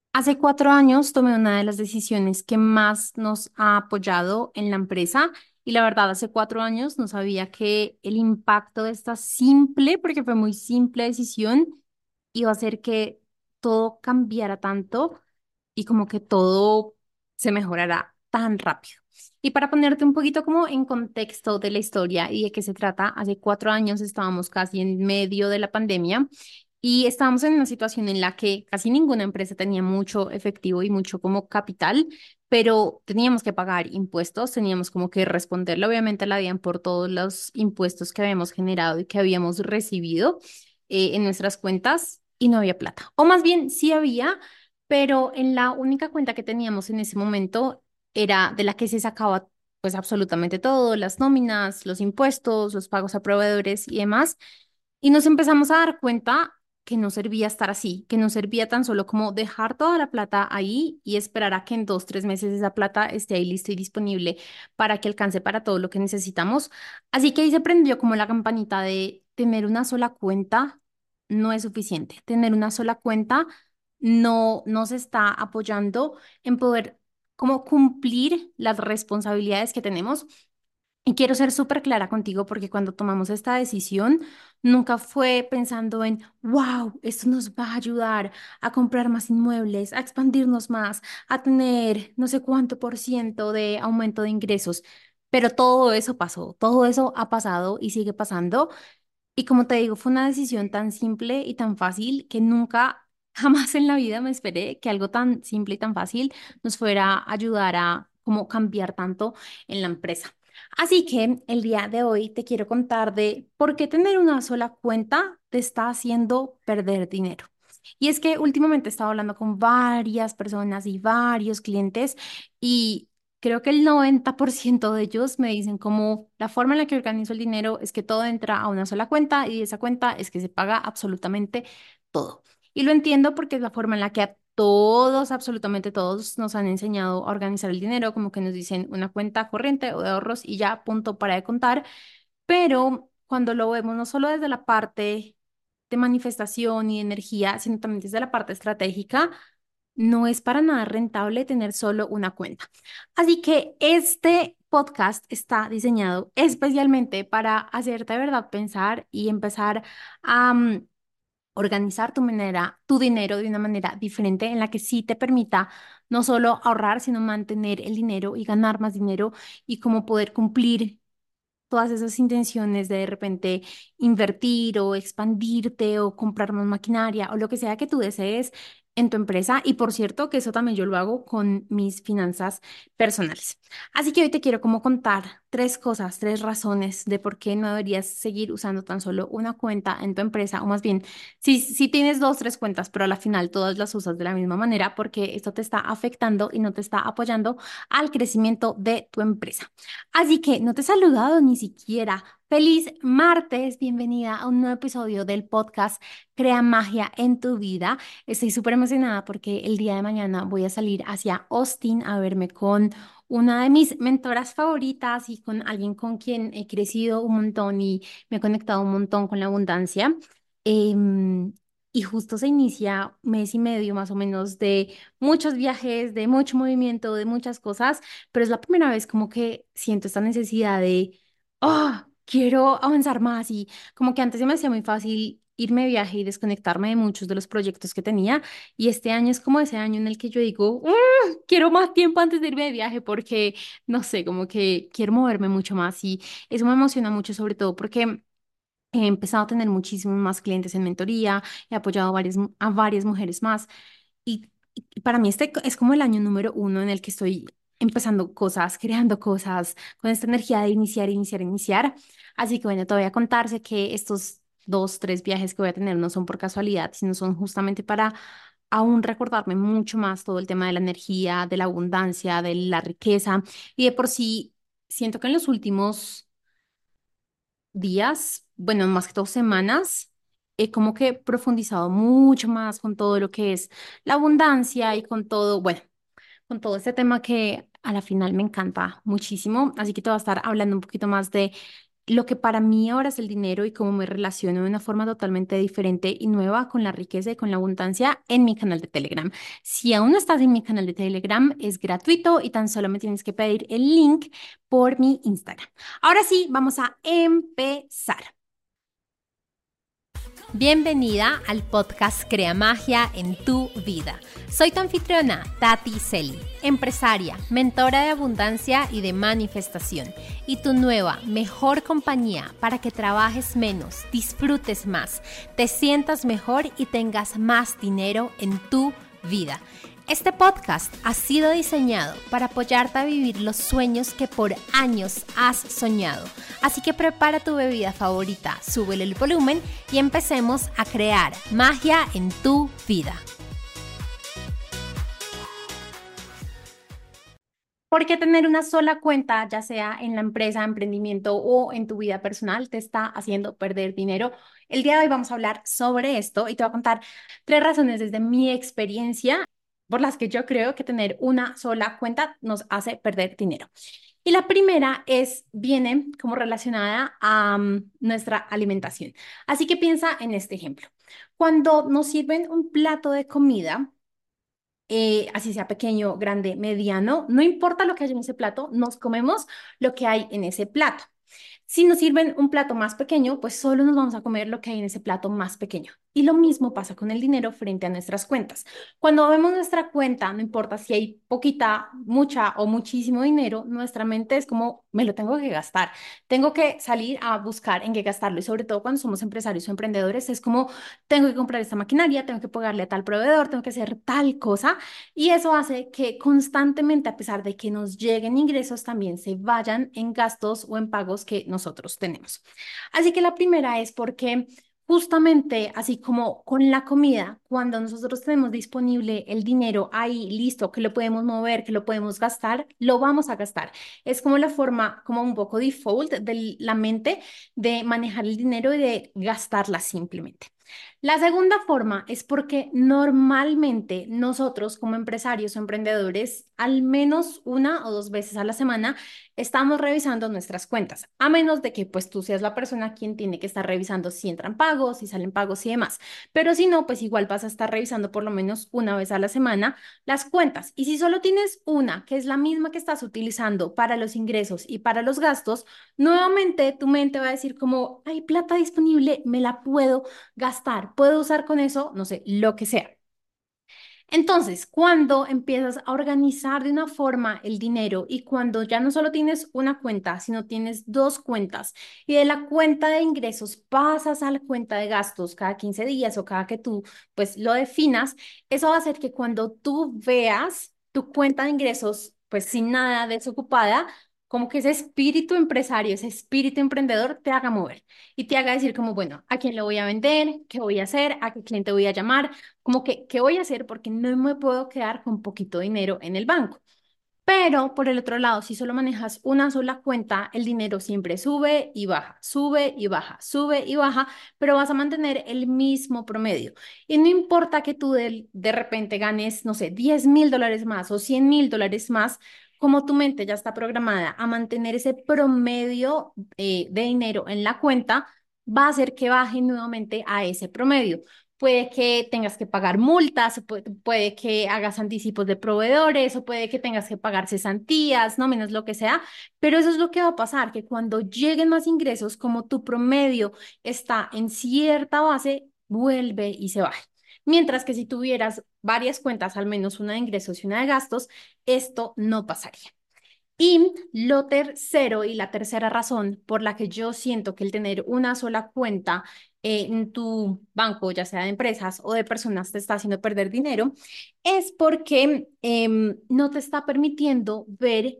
Hace 4 años tomé una de las decisiones que más nos ha apoyado en la empresa y la verdad, hace 4 años no sabía que el impacto de esta simple, porque fue muy simple decisión, iba a hacer que todo cambiara tanto y como que todo se mejorara tan rápido. Y para ponerte un poquito como en contexto de la historia y de qué se trata, hace 4 años estábamos casi en medio de la pandemia y estábamos en una situación en la que casi ninguna empresa tenía mucho efectivo y mucho como capital, pero teníamos que pagar impuestos, teníamos como que responderle obviamente a la DIAN por todos los impuestos que habíamos generado y que habíamos recibido en nuestras cuentas y no había plata. O más bien sí había, pero en la única cuenta que teníamos en ese momento era de la que se sacaba pues absolutamente todo, las nóminas, los impuestos, los pagos a proveedores y demás. Y nos empezamos a dar cuenta que no servía estar así, que no servía tan solo como dejar toda la plata ahí y esperar a que en 2, 3 meses esa plata esté ahí lista y disponible para que alcance para todo lo que necesitamos. Así que ahí se prendió como la campanita de tener una sola cuenta no es suficiente. Tener una sola cuenta no nos está apoyando en poder como cumplir las responsabilidades que tenemos. Y quiero ser súper clara contigo porque cuando tomamos esta decisión, nunca fue pensando en, wow, esto nos va a ayudar a comprar más inmuebles, a expandirnos más, a tener no sé cuánto por ciento de aumento de ingresos. Pero todo eso pasó, todo eso ha pasado y sigue pasando. Y como te digo, fue una decisión tan simple y tan fácil que nunca, jamás en la vida me esperé que algo tan simple y tan fácil nos fuera a ayudar a como cambiar tanto en la empresa. Así que el día de hoy te quiero contar de por qué tener una sola cuenta te está haciendo perder dinero. Y es que últimamente he estado hablando con varias personas y varios clientes y creo que el 90% de ellos me dicen como la forma en la que organizo el dinero es que todo entra a una sola cuenta y de esa cuenta es que se paga absolutamente todo. Y lo entiendo porque es la forma en la que a todos, absolutamente todos, nos han enseñado a organizar el dinero, como que nos dicen una cuenta corriente o de ahorros y ya, punto para de contar. Pero cuando lo vemos no solo desde la parte de manifestación y energía, sino también desde la parte estratégica, no es para nada rentable tener solo una cuenta. Así que este podcast está diseñado especialmente para hacerte de verdad pensar y empezar a organizar tu dinero de una manera diferente en la que sí te permita no solo ahorrar, sino mantener el dinero y ganar más dinero y cómo poder cumplir todas esas intenciones de repente invertir o expandirte o comprar más maquinaria o lo que sea que tú desees en tu empresa. Y por cierto, que eso también yo lo hago con mis finanzas personales. Así que hoy te quiero como contar 3 cosas, 3 razones de por qué no deberías seguir usando tan solo una cuenta en tu empresa, o más bien, si tienes 2, 3 cuentas, pero a la final todas las usas de la misma manera, porque esto te está afectando y no te está apoyando al crecimiento de tu empresa. Así que no te he saludado ni siquiera. Feliz martes, bienvenida a un nuevo episodio del podcast Crea Magia en tu vida. Estoy súper emocionada porque el día de mañana voy a salir hacia Austin a verme con una de mis mentoras favoritas y con alguien con quien he crecido un montón y me he conectado un montón con la abundancia. Em, y justo se inicia 1 mes y medio más o menos de muchos viajes, de mucho movimiento, de muchas cosas, pero es la primera vez como que siento esta necesidad de, oh, quiero avanzar más y como que antes se me hacía muy fácil irme de viaje y desconectarme de muchos de los proyectos que tenía y este año es como ese año en el que yo digo, quiero más tiempo antes de irme de viaje porque, no sé, como que quiero moverme mucho más y eso me emociona mucho sobre todo porque he empezado a tener muchísimos más clientes en mentoría, he apoyado a varias mujeres más y para mí este es como el año número uno en el que estoy empezando cosas, creando cosas, con esta energía de iniciar, iniciar, iniciar. Así que bueno, te voy a contarse que estos 2, 3 viajes que voy a tener no son por casualidad, sino son justamente para aún recordarme mucho más todo el tema de la energía, de la abundancia, de la riqueza y de por sí siento que en los últimos días, bueno, más que todo semanas, he como que profundizado mucho más con todo lo que es la abundancia y con todo, bueno, con todo este tema que a la final me encanta muchísimo. Así que te voy a estar hablando un poquito más de lo que para mí ahora es el dinero y cómo me relaciono de una forma totalmente diferente y nueva con la riqueza y con la abundancia en mi canal de Telegram. Si aún no estás en mi canal de Telegram, es gratuito y tan solo me tienes que pedir el link por mi Instagram. Ahora sí, vamos a empezar. Bienvenida al podcast Crea Magia en tu vida. Soy tu anfitriona, Tati Celi, empresaria, mentora de abundancia y de manifestación, y tu nueva, mejor compañía para que trabajes menos, disfrutes más, te sientas mejor y tengas más dinero en tu vida. Este podcast ha sido diseñado para apoyarte a vivir los sueños que por años has soñado. Así que prepara tu bebida favorita, súbele el volumen y empecemos a crear magia en tu vida. Porque tener una sola cuenta, ya sea en la empresa, emprendimiento o en tu vida personal, te está haciendo perder dinero. El día de hoy vamos a hablar sobre esto y te voy a contar 3 razones desde mi experiencia por las que yo creo que tener una sola cuenta nos hace perder dinero. Y la primera viene como relacionada a nuestra alimentación. Así que piensa en este ejemplo. Cuando nos sirven un plato de comida, así sea pequeño, grande, mediano, no importa lo que haya en ese plato, nos comemos lo que hay en ese plato. Si nos sirven un plato más pequeño, pues solo nos vamos a comer lo que hay en ese plato más pequeño. Y lo mismo pasa con el dinero frente a nuestras cuentas. Cuando vemos nuestra cuenta, no importa si hay poquita, mucha o muchísimo dinero, nuestra mente es como, me lo tengo que gastar. Tengo que salir a buscar en qué gastarlo. Y sobre todo cuando somos empresarios o emprendedores, es como, tengo que comprar esta maquinaria, tengo que pagarle a tal proveedor, tengo que hacer tal cosa. Y eso hace que constantemente, a pesar de que nos lleguen ingresos, también se vayan en gastos o en pagos que nosotros tenemos. Así que la primera es porque justamente así como con la comida, cuando nosotros tenemos disponible el dinero ahí listo, que lo podemos mover, que lo podemos gastar, lo vamos a gastar. Es como la forma, como un poco default de la mente de manejar el dinero y de gastarla simplemente. La segunda forma es porque normalmente nosotros como empresarios o emprendedores, al menos 1 o 2 veces a la semana, estamos revisando nuestras cuentas, a menos de que pues tú seas la persona quien tiene que estar revisando si entran pagos, si salen pagos y demás. Pero si no, pues igual vas a estar revisando por lo menos 1 vez a la semana las cuentas. Y si solo tienes una, que es la misma que estás utilizando para los ingresos y para los gastos, nuevamente tu mente va a decir como, hay plata disponible, me la puedo gastar, puedo usar con eso, no sé, lo que sea. Entonces, cuando empiezas a organizar de una forma el dinero y cuando ya no solo tienes una cuenta, sino tienes 2 cuentas y de la cuenta de ingresos pasas a la cuenta de gastos cada 15 días o cada que tú pues lo definas, eso va a hacer que cuando tú veas tu cuenta de ingresos pues sin nada desocupada, como que ese espíritu empresario, ese espíritu emprendedor te haga mover y te haga decir como, bueno, ¿a quién le voy a vender? ¿Qué voy a hacer? ¿A qué cliente voy a llamar? Como que, ¿qué voy a hacer? Porque no me puedo quedar con poquito dinero en el banco. Pero por el otro lado, si solo manejas una sola cuenta, el dinero siempre sube y baja, sube y baja, sube y baja, pero vas a mantener el mismo promedio. Y no importa que tú de repente ganes, no sé, $10.000 más o $100.000 más, como tu mente ya está programada a mantener ese promedio de dinero en la cuenta, va a hacer que baje nuevamente a ese promedio. Puede que tengas que pagar multas, o puede que hagas anticipos de proveedores, o puede que tengas que pagar cesantías, no menos lo que sea, pero eso es lo que va a pasar, que cuando lleguen más ingresos, como tu promedio está en cierta base, vuelve y se baja. Mientras que si tuvieras varias cuentas, al menos una de ingresos y una de gastos, esto no pasaría. Y lo tercero y la tercera razón por la que yo siento que el tener una sola cuenta en tu banco, ya sea de empresas o de personas, te está haciendo perder dinero, es porque no te está permitiendo ver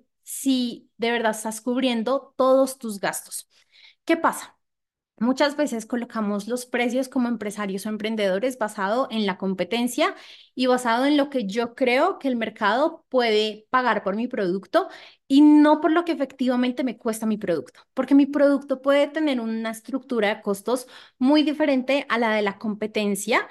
si de verdad estás cubriendo todos tus gastos. ¿Qué pasa? Muchas veces colocamos los precios como empresarios o emprendedores basado en la competencia y basado en lo que yo creo que el mercado puede pagar por mi producto y no por lo que efectivamente me cuesta mi producto, porque mi producto puede tener una estructura de costos muy diferente a la de la competencia.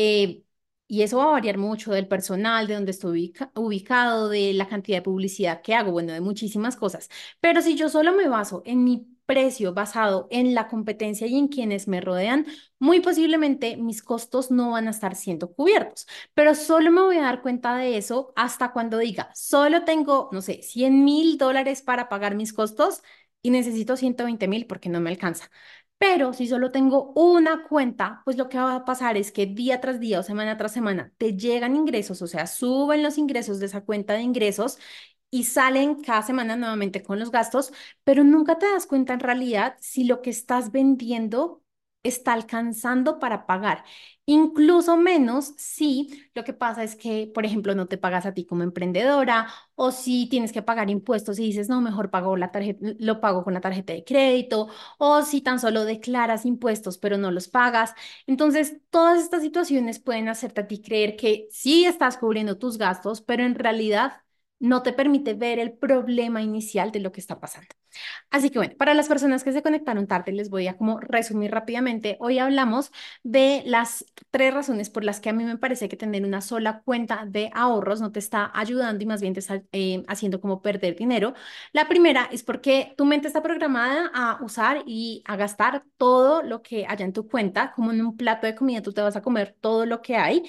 Y eso va a variar mucho del personal, de dónde estoy ubicado, de la cantidad de publicidad que hago, bueno, de muchísimas cosas. Pero si yo solo me baso en mi precio basado en la competencia y en quienes me rodean, muy posiblemente mis costos no van a estar siendo cubiertos. Pero solo me voy a dar cuenta de eso hasta cuando diga, solo tengo, no sé, $100,000 para pagar mis costos y necesito 120,000 porque no me alcanza. Pero si solo tengo una cuenta, pues lo que va a pasar es que día tras día o semana tras semana te llegan ingresos, o sea, suben los ingresos de esa cuenta de ingresos y salen cada semana nuevamente con los gastos, pero nunca te das cuenta en realidad si lo que estás vendiendo está alcanzando para pagar. Incluso menos si lo que pasa es que, por ejemplo, no te pagas a ti como emprendedora o si tienes que pagar impuestos y dices, no, mejor pago la tarjeta, lo pago con la tarjeta de crédito o si tan solo declaras impuestos pero no los pagas. Entonces, todas estas situaciones pueden hacerte a ti creer que sí estás cubriendo tus gastos, pero en realidad no te permite ver el problema inicial de lo que está pasando. Así que bueno, para las personas que se conectaron tarde, les voy a como resumir rápidamente. Hoy hablamos de las tres razones por las que a mí me parece que tener una sola cuenta de ahorros no te está ayudando y más bien te está haciendo como perder dinero. La primera es porque tu mente está programada a usar y a gastar todo lo que haya en tu cuenta, como en un plato de comida tú te vas a comer todo lo que hay.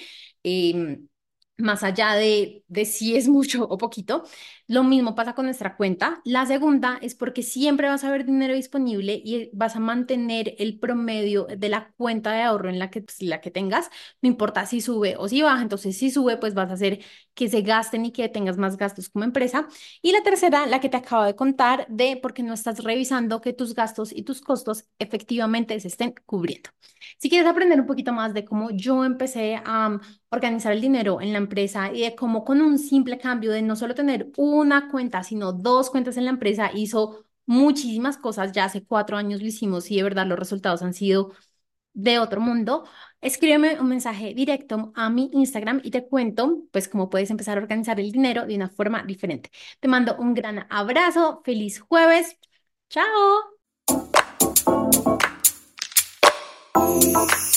Más allá de si es mucho o poquito. Lo mismo pasa con nuestra cuenta. La segunda es porque siempre vas a ver dinero disponible y vas a mantener el promedio de la cuenta de ahorro en la que, pues, la que tengas, no importa si sube o si baja. Entonces, si sube, pues vas a hacer que se gasten y que tengas más gastos como empresa. Y la tercera, la que te acabo de contar, de porque no estás revisando que tus gastos y tus costos efectivamente se estén cubriendo. Si quieres aprender un poquito más de cómo yo empecé a organizar el dinero en la empresa y de cómo con un simple cambio de no solo tener una cuenta, sino dos cuentas en la empresa, hizo muchísimas cosas. Ya hace 4 años lo hicimos y de verdad los resultados han sido de otro mundo. Escríbeme un mensaje directo a mi Instagram y te cuento pues cómo puedes empezar a organizar el dinero de una forma diferente. Te mando un gran abrazo, feliz jueves. Chao.